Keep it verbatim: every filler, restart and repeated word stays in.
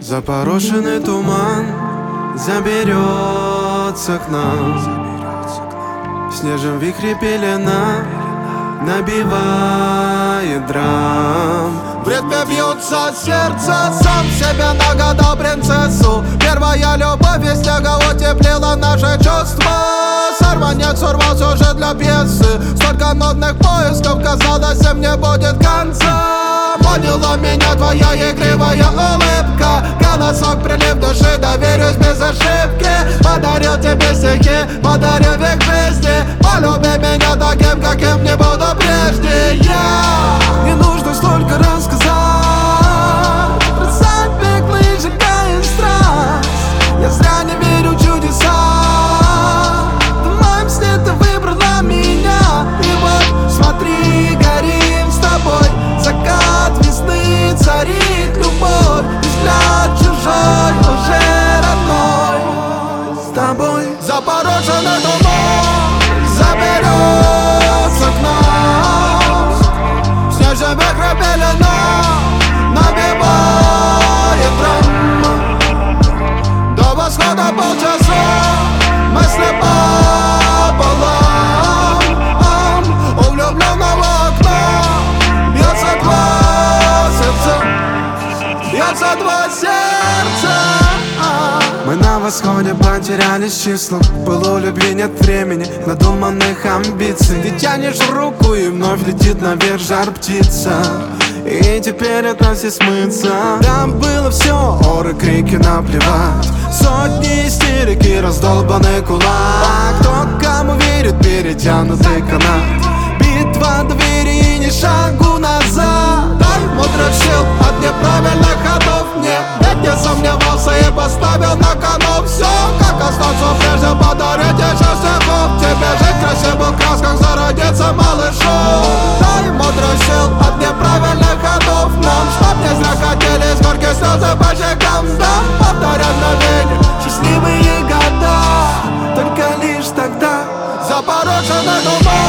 Запорошенный туман заберется к нам, в снежном вихре пелена набивает драм. В ритме бьются сердце, сам себе нагадал принцессу. Первая любовь из снега утеплила наши чувства. Сорванец урвался уже для пьесы. Столько нудных поисков, казалось, им не будет конца. Поняла меня твоя игривая улыбка, голосок, прилив души, доверюсь без ошибки. Подарил тебе стихи, подарил век жизни. Полюби меня таким, каким не буду прежде. Я не нужно столько рассказать, бросать беглый, сжигая страсть. Я зря не верю в чудеса. В моем сне ты выбрала меня. И вот смотри, горим с тобой. Закат весны царит любовь, и взгляд чужой уже родной. С тобой запороженный туман заберется к нам, в снежном вихре пелена набивает драм. До восхода полчаса мысли пополам. У влюбленного окна бьется два сердца, бьется два сердца. Мы на восходе потерялись в числах. Было у любви нет времени, надуманных амбиций. Ты тянешь руку и вновь летит наверх жар птица. И теперь от нас и смыться. Там было все, оры, крики, наплевать. Сотни истерик и раздолбанный кулак. Кто кому верит, перетянутый канат. Битва двери и ни шагу назад. Дай мудрых сил от неправильных ходов мне. Ведь не сомневался и поставил на кону все. Как остаться прежде, подарить еще стихов. Тебе жить в красивых красках, зародиться малышом. Дай мудрых сил от неправильных ходов нам, чтоб не зря катились горькие слезы по щекам. Да, повторять мгновенье, счастливые года, только лишь тогда. запороженный туман